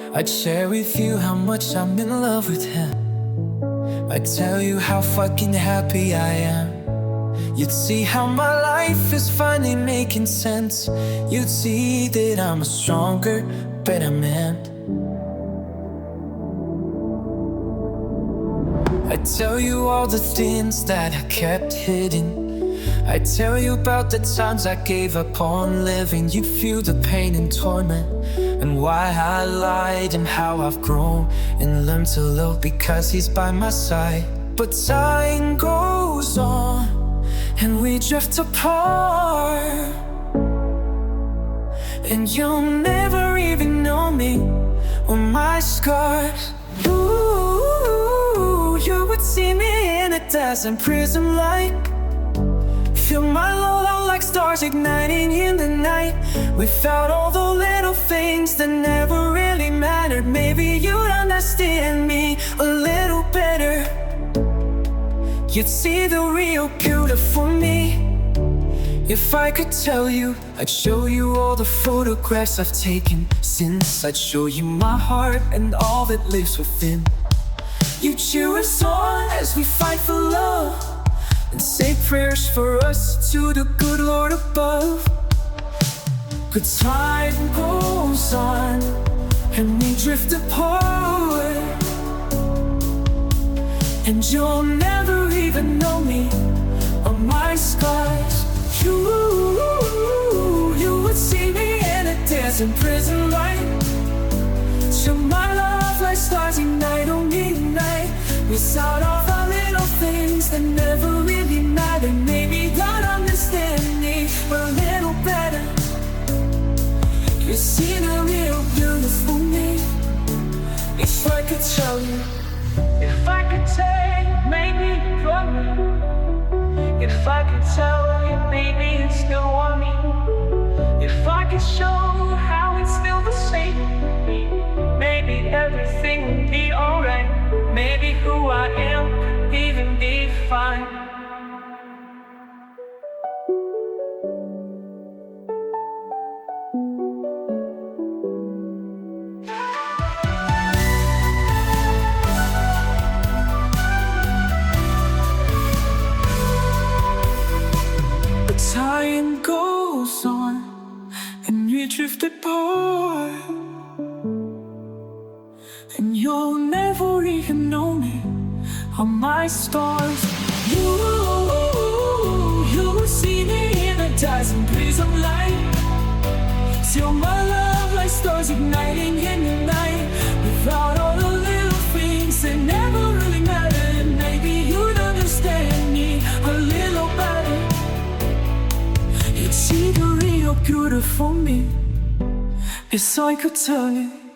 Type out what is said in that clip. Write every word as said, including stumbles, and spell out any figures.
I'd share with you how much I'm in love with him. I'd tell you how fucking happy I am. You'd see how my life is finally making sense. You'd see that I'm a stronger, better man. I'd tell you all the things that I kept hidden. I'd tell you about the times I gave up on living. You'd feel the pain and torment, and why I lied, and how I've grown and learned to love because he's by my side. But time goes on and we drift apart, and you'll never even know me or my scars. Ooh, you would see me in a dazzling prism light. Feel my love like stars igniting in the night. Without all the little things that never really mattered, maybe you'd understand me a little better. You'd see the real beautiful me. If I could tell you, I'd show you all the photographs I've taken since. I'd show you my heart and all that lives within. You'd cheer us on as we fight for love, and say prayers for us to the good Lord above. But time goes on and we drift apart, and you'll never even know me or my scars. You, you would see me in a dancing prison light. Show my love like stars ignite on midnight. Without all the little things that never really matter, maybe God understand me a little better. You see the real beautiful me. If I could tell you, if I could take maybe from me, if I could tell you maybe you still want me, if I could show how it's still the same, maybe everything would be alright. Maybe who I am could even be fine. But time goes on and we drift apart, and you'll never even know me or my stars. You, you will see me in a dazzling prism light. Till my love like stars igniting in the night. Without all the little things that never really mattered, maybe you'd understand me a little better. You'd see the real beautiful me. If I could tell you.